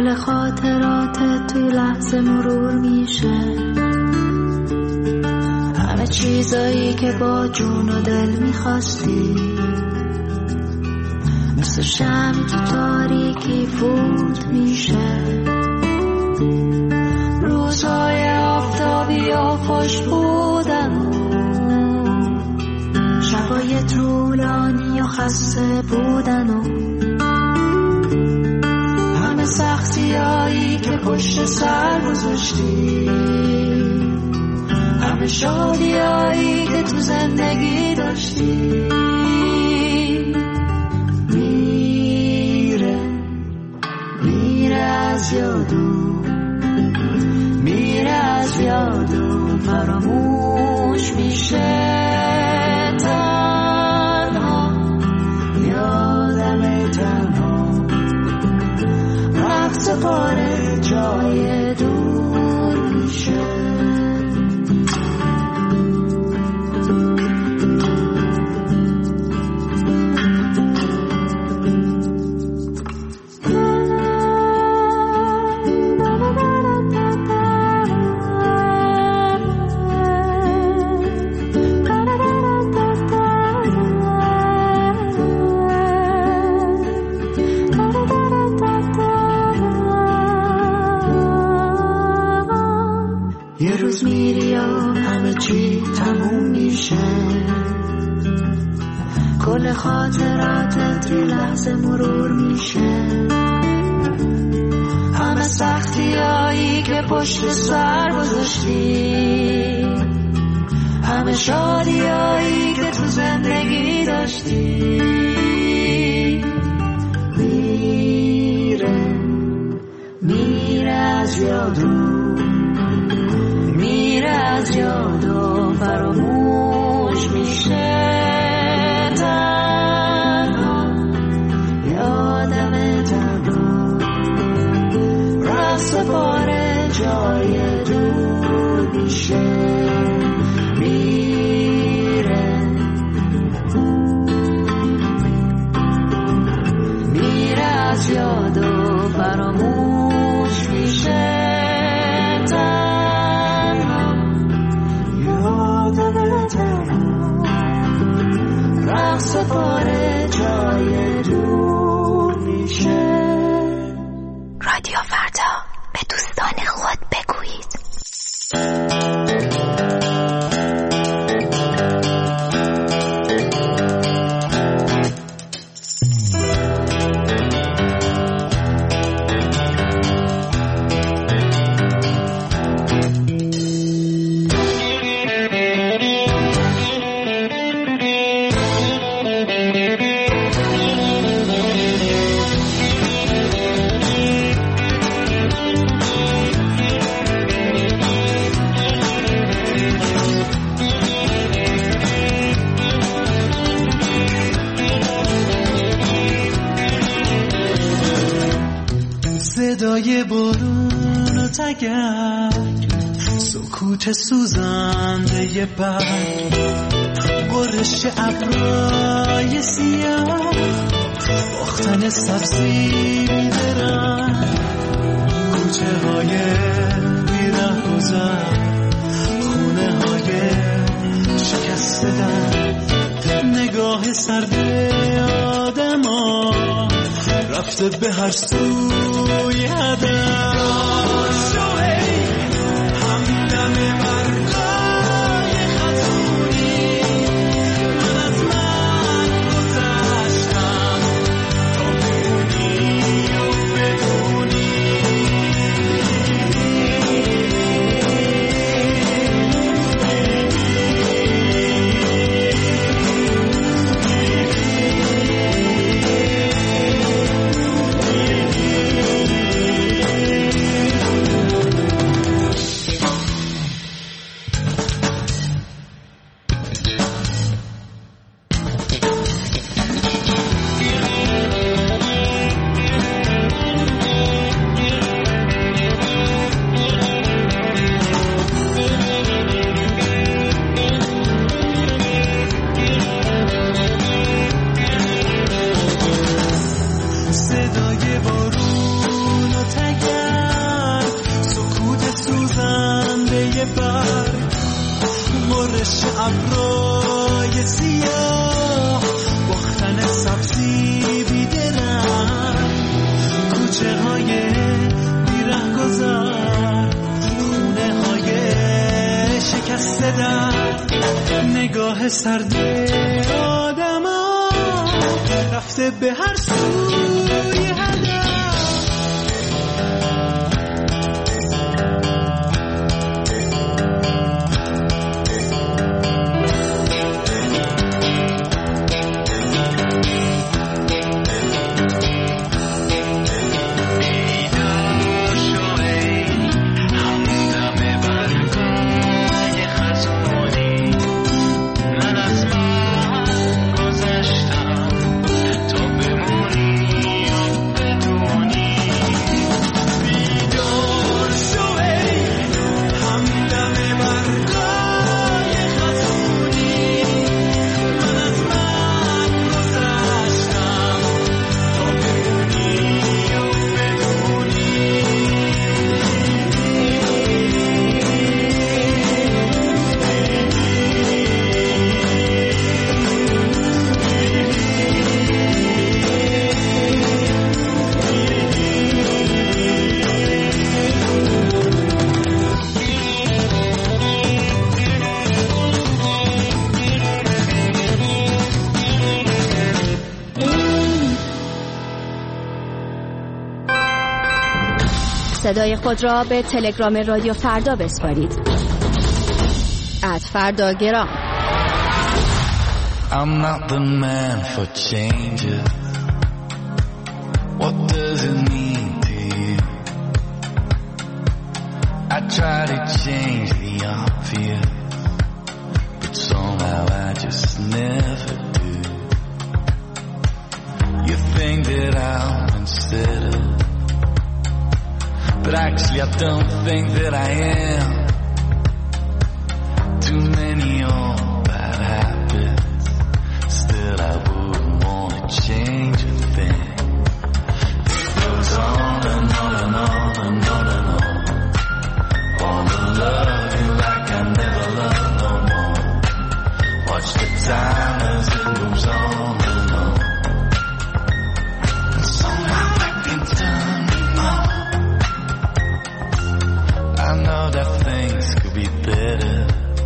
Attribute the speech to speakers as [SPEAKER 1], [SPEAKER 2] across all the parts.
[SPEAKER 1] کل خاطراتت توی لحظه مرور میشه، همه چیزایی که با جون و دل میخواستی مثل شمع تو تاریکی فوت میشه. روزهای آفتابی و خوش بودن، شبای طولانی و خسته بودن و همه سختیایی که پشت سر گذاشتی، همه شادیایی که تو زندگی داشتی. میره از یادو، میره از یادو، فراموش میشه. تنها یادم، تنها رفت پاره جای دور میشه. یه روز میری و همه چی تموم میشه، کل خاطراتت توی لحظه مرور میشه، همه سختیایی که پشت سر گذاشتی، همه شادیایی که تو زندگی داشتی. میره از یادو، میره از یادو، فراموش میشه. تنها یادم، تنها رفت پاره جای دور میشه. میره از یادو، فراموش میشه. رقص پاره جای دور میشه.
[SPEAKER 2] رادیو فردا، به دوستان خود بگویید.
[SPEAKER 3] صدای بارون و تگرگ، سکوت سوزنده برگ، برش ابرای سیاه، باختن سبزی درنگ، کوچه های بیره گذر، خونه های شکسته در، نگاه سرد آدم ها رفته به هر سوی هدف. همدم برقای خطونی، من از من گذشتم تا بدونی و بدونی. جون و تگر سکوت سوزنده برگ مرش ابرای سیاه باختن سبزی بیدرن کوچه های بیره گذر خونه های شکسته در نگاه سرد آدم ها رفته به هر سوی هدف
[SPEAKER 4] صدای خود را به تلگرام رادیو فردا بسپارید. @فرداگرام.
[SPEAKER 5] I'm not the man for changes. What does it mean to you? I try to change the obvious, but somehow I just never do. You think that I'm unsettled, but actually I don't think that I am. Too many old bad habits, still I wouldn't want to change a thing. It goes on and on and on and on and on. Wanna love you like I never loved no more. Watch the time as it moves on and on. And somehow I can turn it on. I know that things could be better.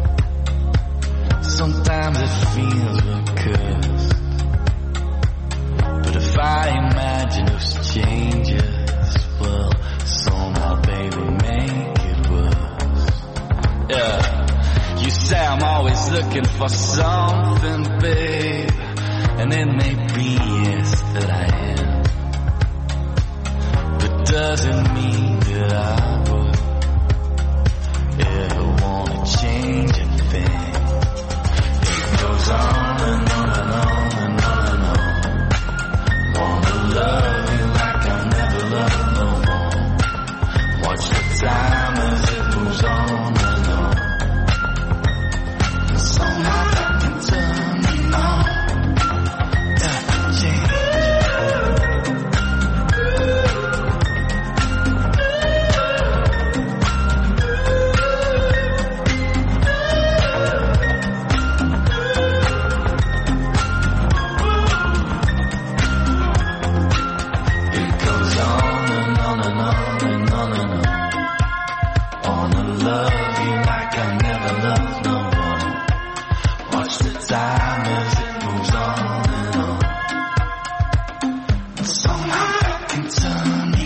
[SPEAKER 5] Sometimes it feels we're cursed. But if I imagine those changes, well, somehow they will make it worse. Yeah, you say I'm always looking for something, babe, and it may be yes that I am, but doesn't mean that I would ever want to change a thing. It goes on and on and on and on and on. Wanna love you like I never loved no more. Watch the time as it moves on and on. And somehow I can turn it on. Yeah, change. Time as it moves on and on. Somehow I can turn